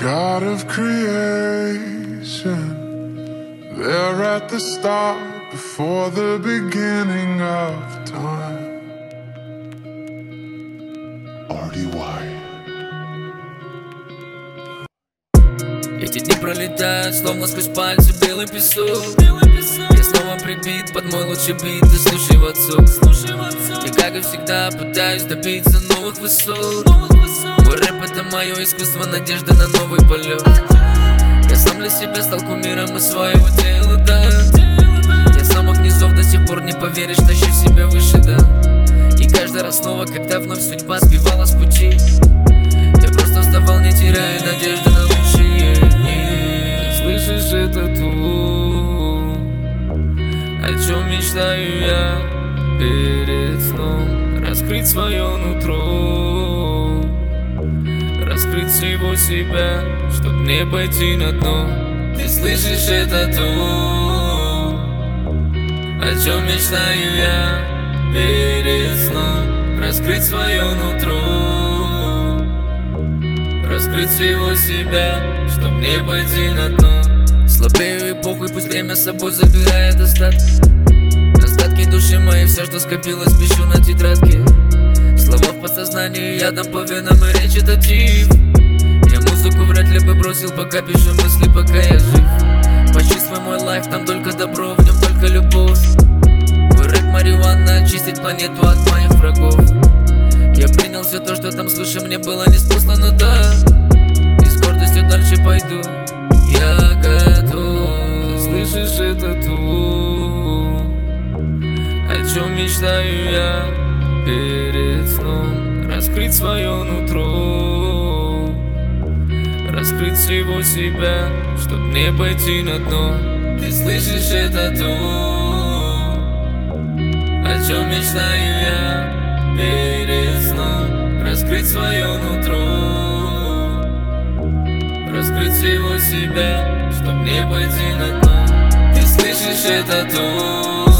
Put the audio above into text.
God of creation, there at the start, before the beginning of time. RDY. Эти дни пролетают, словно сквозь пальцы белый песок. Я снова прибит под мой лучший бит, и слушай в отцу. Я, как и всегда, пытаюсь добиться новых высот. Мой рэп — это мое искусство, надежда на новый полет. Я сам для себя стал кумиром и своего дела, да. Я с самых низов до сих пор, не поверишь, тащу себя выше, да. И каждый раз снова, когда вновь судьба сбивала с пути, я просто вставал, не теряя надежды на лучшие дни. Ты слышишь это тут, о чем мечтаю я перед сном? Раскрыть свое нутро, раскрыть всего себя, чтоб не пойти на дно. Ты слышишь это тут, о чем мечтаю я перед сном? Раскрыть свое нутро, раскрыть всего себя, чтоб не пойти на дно. Слабею и похуй, пусть время с собой забирает остатки. Остатки души моей, все, что скопилось, пишу на тетрадке. Слова в подсознании, ядом по венам и речь это тип. Я музыку вряд ли бы бросил, пока пишу мысли, пока я жив. Почувствуй мой лайф, там только добро, в нем только любовь. Мой рэп марихуана, очистить планету от моих врагов. Я принял все то, что там слышу, мне было неспослано, да. И с гордостью дальше пойду, я готов. Слышишь это тут, о чем мечтаю я перед сном? Раскрыть свое нутро, раскрыть всего себя, чтоб не пойти на дно. Ты слышишь это тут, о чем мечтаю я перед сном? Раскрыть свое нутро, раскрыть всего себя, чтоб не пойти на дно. Ты слышишь это тут,